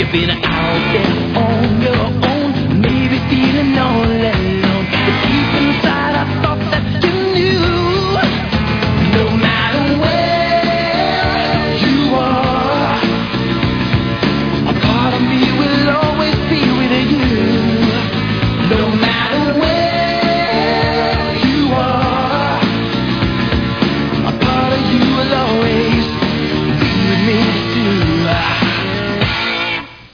You've been out there on your own, maybe feeling all alone. But deep inside I thought that you knew. No matter where you are, a part of me will always be with you. No matter